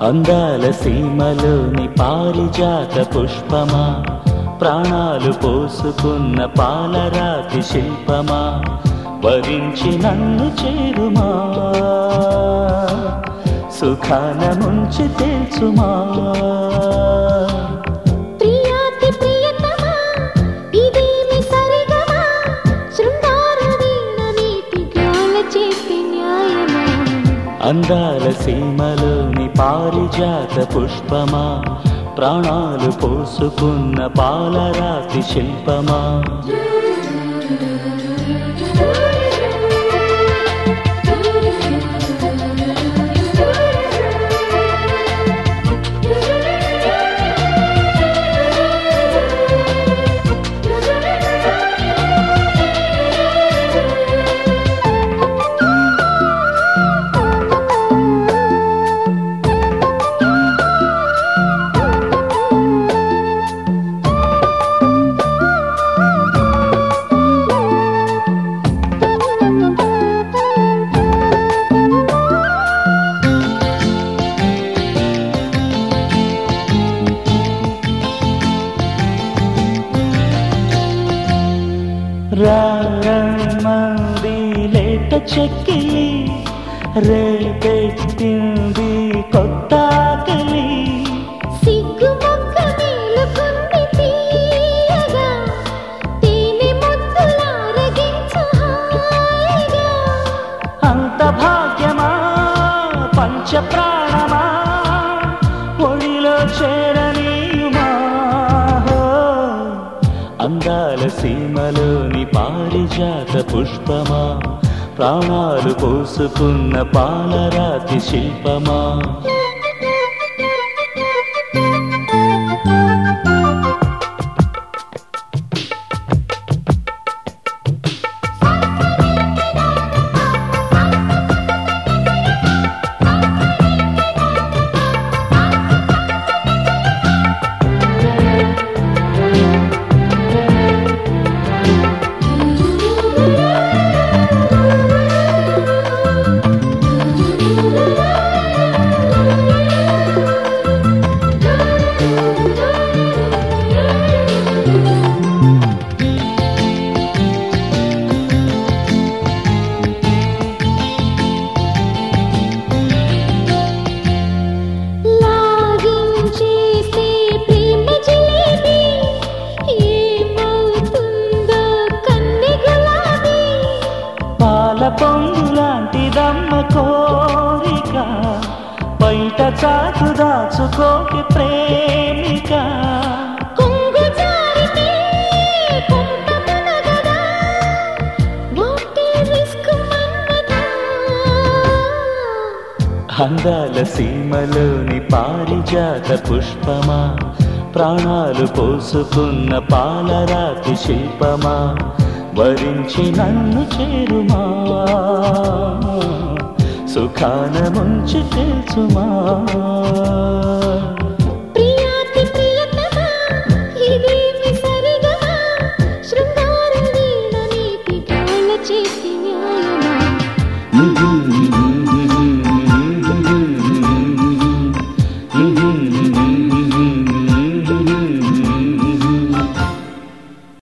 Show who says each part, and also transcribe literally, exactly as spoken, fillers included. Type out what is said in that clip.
Speaker 1: అందాల సీమలోని పారిజాత పుష్పమా, ప్రాణాలు పోసుకున్న పాలరాతి శిల్పమా, వరించి నన్ను చేరుమా, సుఖాన ముంచి తెలుసుమా. అందాల సీమలోని పారిజాత పుష్పమా, ప్రాణాలు పోసుకున్న పాలరాతి శిల్పమా. రారమంది లేట చెక్కిలి, రేపెట్టింది కొత్త ఆకలి.
Speaker 2: సిగ్గు మొక్క మేలుకుంది తీయగా, తేనె ముద్దులారగించు హాయిగా.
Speaker 1: అంత భాగ్యమా పంచ ప్రాణమా, ఒడిలో చేరనీయుమా. అందాల సీమలోని పారిజాత పుష్పమా, ప్రాణాలు పోసుకున్న పాలరాతి శిల్పమా. పొంగులాంటిదమ్మ కోరిక, బయట చాటు దాచుకోకి ప్రేమిక. అందాల సీమలోని పారిజాత పుష్పమా, ప్రాణాలు పోసుకున్న పాలరాతి శిల్పమా, వరించి నన్ను చేరుమా, సుఖాన ముంచి తెలుసుమా.
Speaker 2: ప్రియాతి ప్రియతమా, ఇదేమి సరిగమా, శృంగార వీణ నీతి గాన చేసి న్యాయమా.